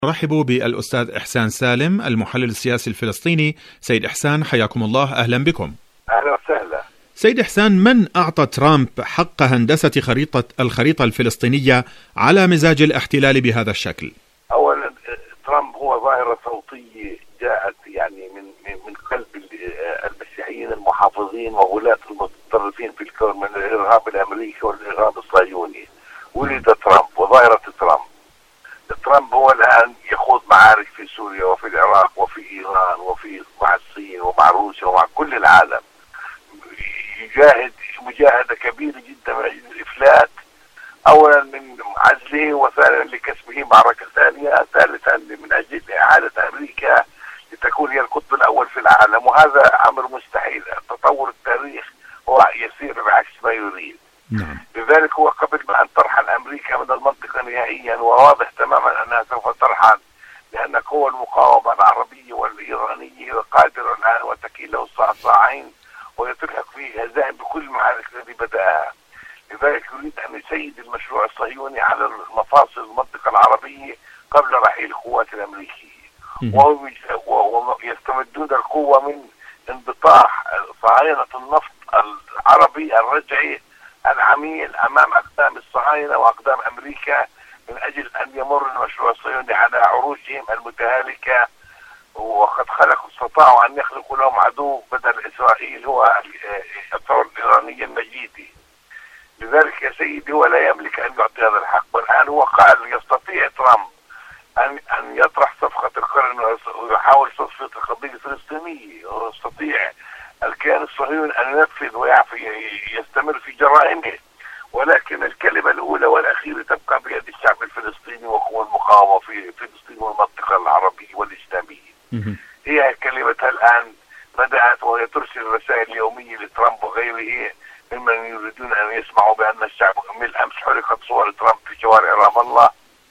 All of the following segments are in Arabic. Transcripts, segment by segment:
نرحب بالأستاذ إحسان سالم المحلل السياسي الفلسطيني. سيد إحسان حياكم الله، أهلا بكم. أهلا وسهلا. سيد إحسان، من أعطى ترامب حق هندسة الخريطة الفلسطينية على مزاج الاحتلال بهذا الشكل؟ أولا ترامب هو ظاهرة صوتية جاءت يعني من قلب المسيحيين المحافظين وولاة المتطرفين في الكون من الإرهاب الأمريكي والإرهاب الصهيوني. ولد ترامب وظاهرة ترامب هو الآن يخوض معارك في سوريا وفي العراق وفي إيران مع الصين ومع روسيا ومع كل العالم. يجاهد مجاهدة كبيرة جدا من أجل الإفلات، أولا من عزله، وثانيا لكسبه معركة ثانية، ثالثا من أجل إعادة أمريكا لتكون هي القطب الأول في العالم، وهذا أمر مستحيل. تطور التاريخ هو يسير بعكس ما يريد. نعم. لذلك هو قبل ما أن ترحل أمريكا من المنطقة نهائيا، وواضح تماما أنها سوف ترحل، لأن قوى المقاومة العربية والإيرانية قادرة الآن وتكيل له الصعصاعين ويتلحق فيه هزائم بكل المعارك التي بدأها. لذلك يريد أن يسيد المشروع الصهيوني على مفاصل المنطقة العربية قبل رحيل القوات الأمريكية، ويستمدون القوة من انبطاح صهاينة النفط العربي الرجعي العميل أمام أقدام الصهاينة وأقدام أمريكا، من أجل أن يمر المشروع الصهيوني على عروشهم المتهالكة. وقد استطاعوا أن يخلقوا لهم عدو بدل إسرائيل هو الثورة الإيرانية المجيدة. لذلك يا سيدي هو لا يملك أن يعطي هذا الحق، والآن هو قال يستطيع ترامب أن يطرح صفقة القرن ويحاول تصفية القضية الفلسطينية، ويستطيع الكيان الصهيوني أن ينفذ ويستمر في جرائمه، ولكن الكلمة الأولى والأخيرة تبقى بيد الشعب الفلسطيني وقوى المقاومة في فلسطين والمنطقة العربية والإسلامية. هي كلمتها الآن بدأت، وهي ترسل رسائل يومية لترامب وغيره ممن يريدون أن يسمعوا بأن الشعب. من الأمس حرقت صور ترامب في شوارع رام الله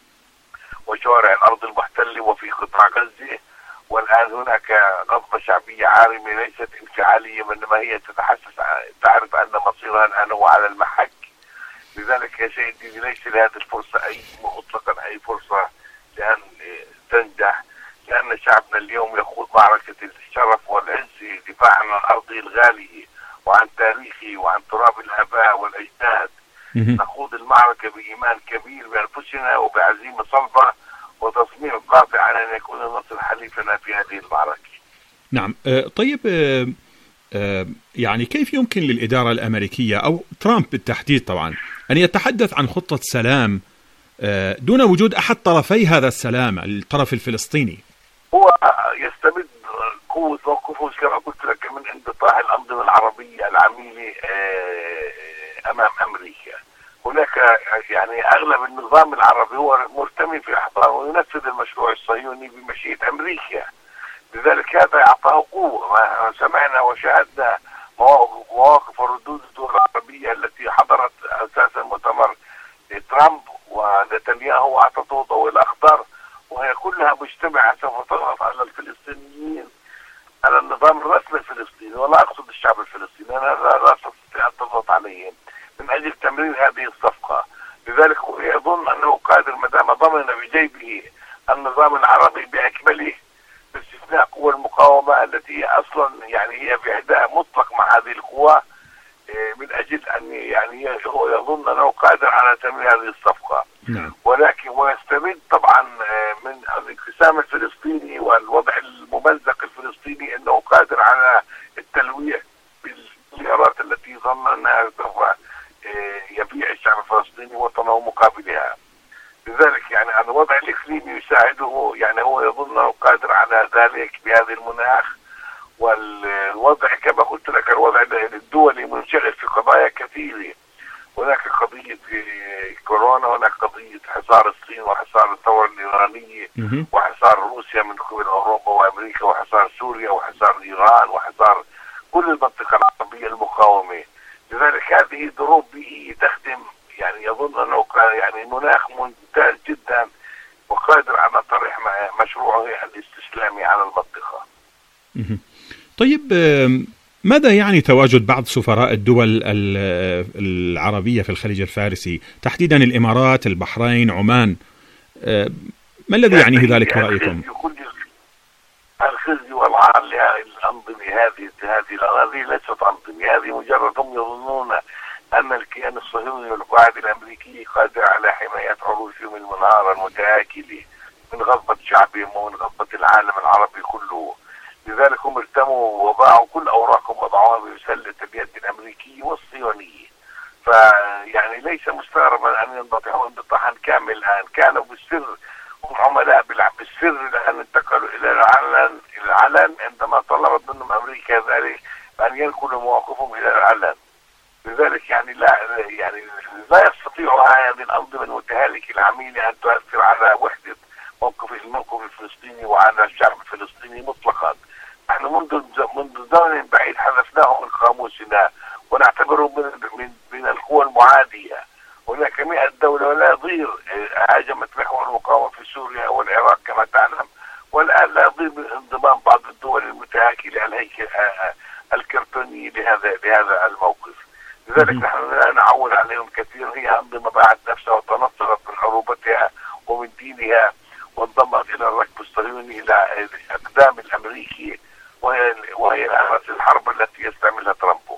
وشوارع الأرض المحتلة وفي قطاع غزة، والآن هناك غضبة شعبية عارمة ليست انفعالية، وإنما هي تعرف أن مصيرها الآن هو على المحك. لذلك يا سيدي ليس لهذه الفرصة مطلقا أي فرصة لأن تنجح، لأن شعبنا اليوم يخوض معركة الشرف والعز دفاعا عن أرضه الغالية وعن تاريخه وعن تراب الآباء والأجداد. نخوض المعركة بإيمان كبير بأنفسنا وبعزيمة صلبة وتصميم قاطع على أن يكون النصر حليفنا في هذه المعركة. نعم. طيب، يعني كيف يمكن للإدارة الأمريكية أو ترامب بالتحديد طبعا أن يتحدث عن خطة سلام دون وجود أحد طرفي هذا السلام، الطرف الفلسطيني؟ هو يستمد قوة موقفه كما قلت لك من انبطاح الأنظمة العربية العميلة أمام أمريكا. هناك يعني أغلب النظام العربي هو مرتمي في أحضانه وينفذ المشروع الصهيوني بمشيئة أمريكا. لذلك هذا أعطاه قوة. ما سمعنا وشاهدنا مواقف وردود الدول العربية التي حضرت أساسا مؤتمر ترامب ونتنياهو وأعطته ضوء الأخضر، وهي كلها مجتمعة سوف تضغط على الفلسطينيين، على النظام الرسمي الفلسطيني، ولا أقصد الشعب الفلسطيني، أنا لا أستطيع أن تضغط عليهم من أجل تمرير هذه الصفقة. لذلك هو يظن أنه قادر ما دام ضمن بجيبه النظام العربي بأكمله باستثناء قوى المقاومة التي هي أصلا يعني هي في عداء مطلق مع هذه القوى، من أجل أن يعني هو يظن أنه قادر على تمرير هذه الصفقة. نعم. ولكن ويستمد طبعا من الانقسام الفلسطيني والوضع الممزق الفلسطيني أنه قادر على التلويح بالخيارات التي ظن أنها سوف يبيع الشعب الفلسطيني وطنه مقابلها. لذلك يعني الوضع الإقليمي يساعده، يعني هو يظن أنه قادر على ذلك بهذا المناخ. والوضع كما قلت لك الوضع الدولي منشغل في قضايا كثيرة. هناك قضية كورونا، هناك قضية حصار الصين وحصار الثورة الإيرانية وحصار روسيا من قبل أوروبا وأمريكا وحصار سوريا وحصار إيران وحصار كل المنطقة العربية المقاومة. لذلك هذه ظروف بيئية تخدم، يعني يظن أنه يعني مناخ ممتاز جدا وقادر على طرح مشروعه الاستسلامي على المنطقة. طيب، ماذا يعني تواجد بعض سفراء الدول العربية في الخليج الفارسي، تحديدا الإمارات، البحرين، عمان؟ ما الذي يعنيه ذلك برأيكم؟ الخزي والعار للأنظمة هذه ليست أنظمة، هذه مجرد هم يظنون أن الكيان الصهيوني والقواعد الأمريكية قادرة على حماية عروشهم المنهارة المتآكلة من غضبة شعبهم ومن غضبة العالم العربي كله. لذلك هم ارتموا وباعوا كل أوراقهم وضعوها بسلة اليد الأمريكية والصهيونية. فيعني ليس مستغربا أن ينبطحوا انبطاحا كامل الآن. كانوا بالسر، هم عملاء بالسر، الآن انتقلوا إلى العلن عندما طلبت منهم أمريكا ذلك أن ينقلوا مواقفهم إلى العلن. لذلك يعني لا يستطيع هذه الأنظمة المتهالكة العميلة أن تؤثر على وحدة الموقف الفلسطيني وعلى الشعب الفلسطيني مطلقا. نحن منذ زمن بعيد حذفناه من قاموسنا ونعتبره من القوى المعادية. هناك 100 دولة ولا يضير هاجمت محور المقاومة في سوريا والعراق كما تعلم، والآن لا يضير انضمام بعض الدول المتآكلة الهيكل الكرتوني لهذا الموقف. لذلك نحن لا نعول عليهم كثير. هي أنظمة باعت نفسها وتنصرت من عروبتها ومن دينها وانضمت إلى الركب الصهيوني إلى أقدام الأمريكي، وهي الحرب التي يستعملها ترامبو.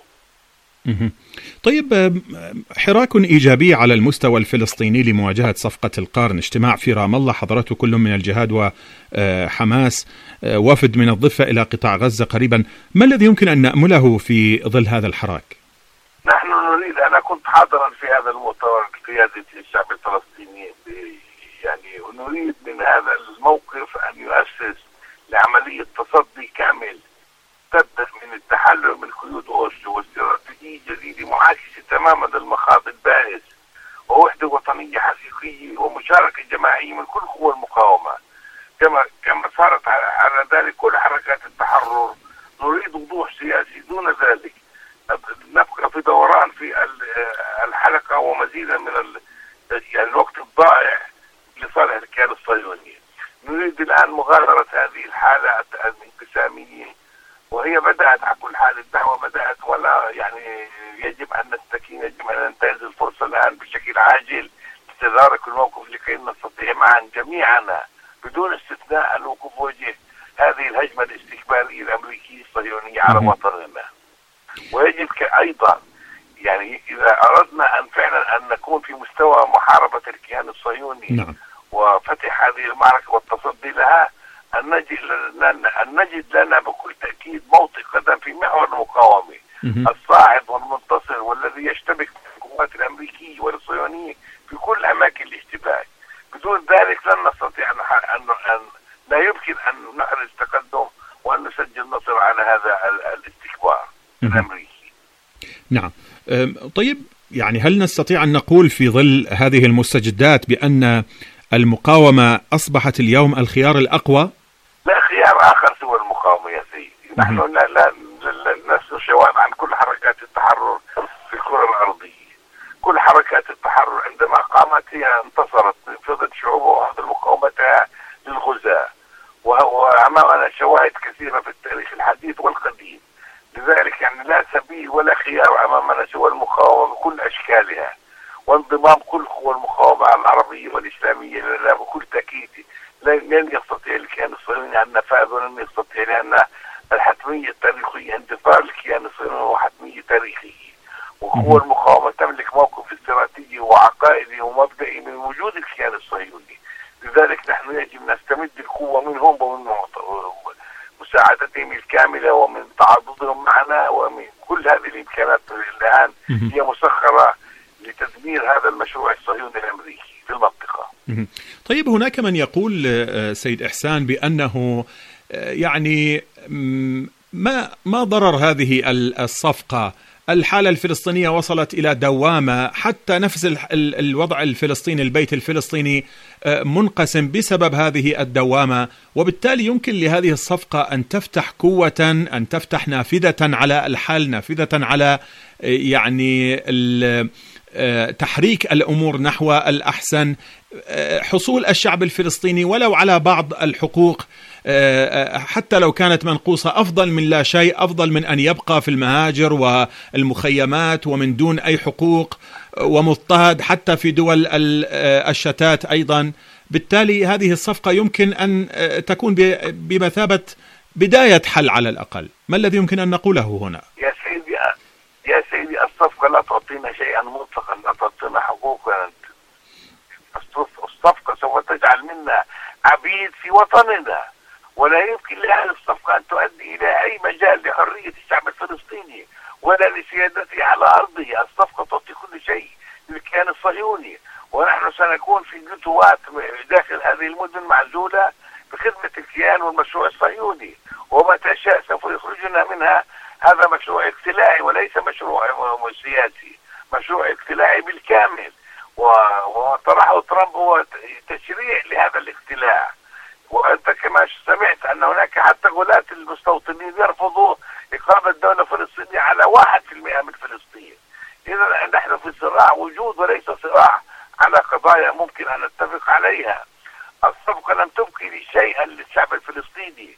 طيب، حراك إيجابي على المستوى الفلسطيني لمواجهة صفقة القرن، اجتماع في رام الله حضرته كل من الجهاد وحماس، وفد من الضفة إلى قطاع غزة قريبا. ما الذي يمكن أن نأمله في ظل هذا الحراك؟ نحن نريد، أنا كنت حاضرا في هذا المؤتمر قيادة الشعب الفلسطيني، يعني نريد من هذا الموقف أن يؤسس لعملية تصدي كامل تبدأ من التحلل من قيود أوسلو واستراتيجية جديدة معاكسة تماما للمخاض البائس ووحدة وطنية حقيقية ومشاركة جماعية من كل قوى المقاومة كما صارت على ذلك كل حركات التحرر. نريد وضوح سياسي. دون ذلك نبقى في دوران في الحلقة ومزيدا من الوقت الضائع لصالح الكيان الصهيوني. نريد الآن مغادرة هذه الحالة الانقسامية، وهي بدأت على كل حال. الدعوة بدأت، ولا يعني يجب أن نستكين، يجب أن ننتهز الفرصة الآن بشكل عاجل لتدارك الموقف لكي نستطيع معا جميعنا بدون استثناء الوقوف وجه هذه الهجمة الاستكبارية الأمريكية الصهيونية على وطننا. ويجب أيضا يعني إذا أردنا أن فعلا أن نكون في مستوى محاربة الكيان الصهيوني وفتح هذه المعركة والتصدي لها، أن نجد لنا بكل تأكيد موطئ قدم في محور المقاومة الصاعد والمنتصر، والذي يشتبك بالقوات الأمريكية والصهيونية في كل أماكن الاشتباك. بدون ذلك لن نستطيع أن لا يمكن أن نحرز تقدم وأن نسجل نصر على هذا الاستكبار الأمريكي. نعم. طيب، يعني هل نستطيع أن نقول في ظل هذه المستجدات بأن المقاومة أصبحت اليوم الخيار الأقوى؟ لا خيار آخر سوى المقاومة يا سيدي. نحن لا نسمع شوائب عن كل حركات التحرر في الكرة الأرضية. كل حركات التحرر عندما قامت هي انتصرت بفضل شعوبها وهذا مقاومتها للغزاة، وأمامنا شواهد كثيرة في التاريخ الحديث والقديم. لذلك يعني لا سبيل ولا خيار أمامنا سوى المقاومة بكل أشكالها وانضمام كل قوى المقاومة العربية والإسلامية لنا بكل تأكيد. لن يستطيع الكيان الصهيوني أن نفاذ، ولن يستطيع، لأن الحتمية التاريخية انتصار الكيان الصهيوني هو حتمية تاريخية، وقوى المقاومة تملك موقف استراتيجي وعقائدي ومبدئي من وجود الكيان الصهيوني. لذلك نحن يجب نستمد القوة منهم ومن مساعدتهم الكاملة ومن تعاضدهم معنا، ومن كل هذه الإمكانات الآن هي مسخرة لتدمير هذا المشروع الصهيوني الأمريكي في المنطقة. طيب، هناك من يقول سيد إحسان بأنه يعني ما ضرر هذه الصفقة؟ الحالة الفلسطينية وصلت إلى دوامة، حتى نفس الوضع الفلسطيني، البيت الفلسطيني منقسم بسبب هذه الدوامة، وبالتالي يمكن لهذه الصفقة أن تفتح قوة، أن تفتح نافذة على الحل، نافذة على يعني تحريك الأمور نحو الأحسن، حصول الشعب الفلسطيني ولو على بعض الحقوق حتى لو كانت منقوصة، أفضل من لا شيء، أفضل من أن يبقى في المهاجر والمخيمات ومن دون أي حقوق ومضطهد حتى في دول الشتات أيضا بالتالي هذه الصفقة يمكن أن تكون بمثابة بداية حل على الأقل. ما الذي يمكن أن نقوله هنا؟ يا سيدي الصفقة لا تعطينا شيئا مطلقا، لا تعطينا حقوقا. الصفقة سوف تجعل منا عبيد في وطننا، ولا يمكن لهذه الصفقة أن تؤدي إلى أي مجال لحرية الشعب الفلسطيني ولا لسيادته على أرضه. الصفقة تعطي كل شيء للكيان الصهيوني، ونحن سنكون في جتوات داخل هذه المدن معزولة بخدمة الكيان والمشروع الصهيوني، ومتى شاء سوف يخرجنا منها. هذا مشروع اقتلاعي وليس مشروع سياسي، مشروع اقتلاعي بالكامل، وطرحه ترامب هو تشريع لهذا الاقتلاع. وأنت كما سمعت أن هناك حتى غلاة المستوطنين يرفضوا إقامة دولة فلسطينية على 1% من فلسطين. إذا نحن في صراع وجود وليس صراع على قضايا ممكن أن نتفق عليها. الصفقة لم تبقي شيئا للشعب الفلسطيني،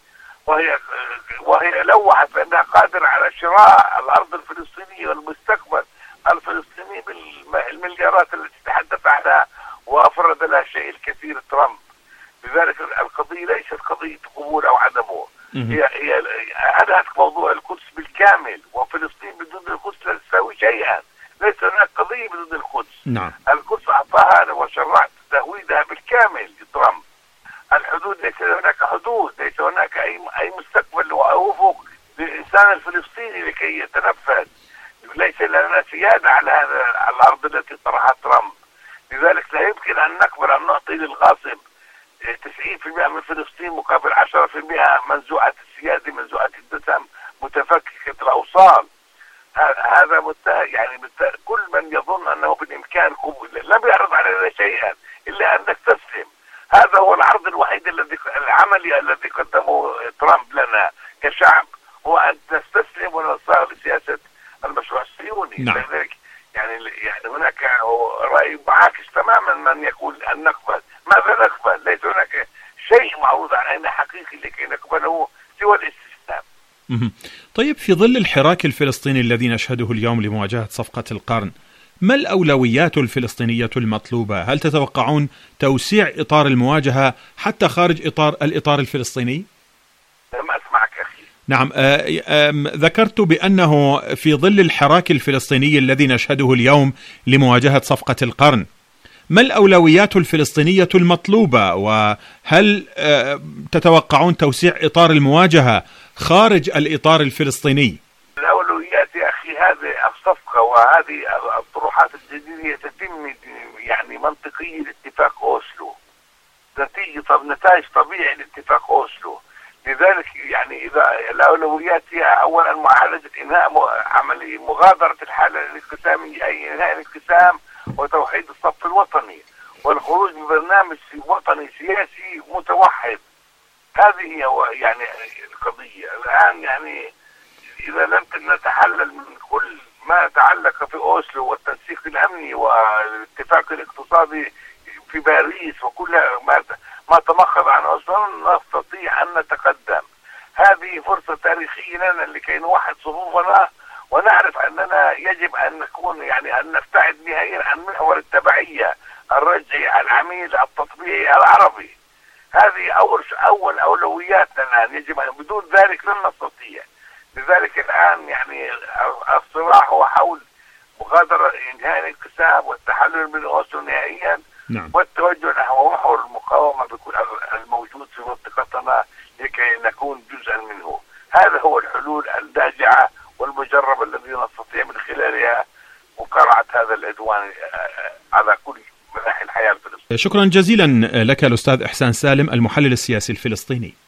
وهي لوحت بأنها قادرة على شراء الأرض الفلسطينية والمستقبل الفلسطيني بالمليارات التي تحدث عنها وأفرد لها شيء الكثير ترامب. لذلك القضية ليست قضية قبول أو عدمه، هي أنهت موضوع القدس بالكامل، وفلسطين بدون القدس لا تساوي شيئا. ليس هناك قضية بدون القدس. نعم. القدس أعطاها وشرعت تهويدها بالكامل لترامب. الحدود ليس هناك حدود، ليس هناك أي مستقبل أو أفق للإنسان الفلسطيني لكي يتنفذ. ليس لنا سيادة على هذا الأرض التي طرحها ترامب. لذلك لا يمكن أن نقبل أن نعطي للغاصب 90% من فلسطين مقابل 10% منزوعة السيادة، منزوعة الدسم، متفككة الأوصال. هذا يعني كل من يظن أنه بالإمكان قبول لم يعرض علينا شيئا إلا أن نستسلم. هذا هو العرض الوحيد العملي الذي قدمه ترامب لنا كشعب، هو أن نستسلم ونصاغ لسياسة المشروع الصهيوني. نعم. يعني هناك رأي معاكس تماما من يقول أن نقبل. ماذا نقبل؟ ليس هناك شيء معروض علينا حقيقي لكي نقبله سوى الاستسلام. طيب، في ظل الحراك الفلسطيني الذي نشهده اليوم لمواجهة صفقة القرن، ما الأولويات الفلسطينية المطلوبة؟ هل تتوقعون توسيع إطار المواجهة حتى خارج الإطار الفلسطيني؟ لم أسمعك أخي. نعم، ذكرت بأنه في ظل الحراك الفلسطيني الذي نشهده اليوم لمواجهة صفقة القرن، ما الأولويات الفلسطينية المطلوبة؟ وهل تتوقعون توسيع إطار المواجهة خارج الإطار الفلسطيني؟ الأولويات يا أخي هذه الصفقة وهذه الطروحات الجديدة تتم يعني منطقية لاتفاق أوسلو، نتائج طبيعي لاتفاق أوسلو. لذلك يعني إذا الأولويات هي أولا معالجة إنهاء عملية مغادرة الحالة الانقسامية، أي إنهاء الانقسام وتوحيد الصف الوطني والخروج ببرنامج وطني سياسي متوحد. هذه هي يعني القضية الآن. يعني إذا لم نتحلل من كل ما تعلق في أوسلو والتنسيق الأمني والاتفاق الاقتصادي في باريس وكل ما تمخض عن أوسلو، نستطيع أن نتقدم. هذه فرصة تاريخية لنا لكي نوحد صفوفنا ونعرف أننا يجب أن نكون يعني أن نبتعد نهائيا عن محور التبعية الرجعي العميل التطبيعي العربي. هذه أول أولوياتنا، يجب أن بدون ذلك لن نستطيع. لذلك الآن يعني الصراع هو حول مغادرة إنهاء الانقسام والتحلل من أوسلو نهائيا. نعم. والتوجه نحو محور المقاومة بكل الموجود في منطقتنا لكي نكون جزءا منه. هذا هو الحلول الناجعة والمجربة الذي نستطيع من خلالها مقارعة هذا العدوان على كل مناحي الحياة الفلسطينية. شكرا جزيلا لك الأستاذ إحسان سالم، المحلل السياسي الفلسطيني.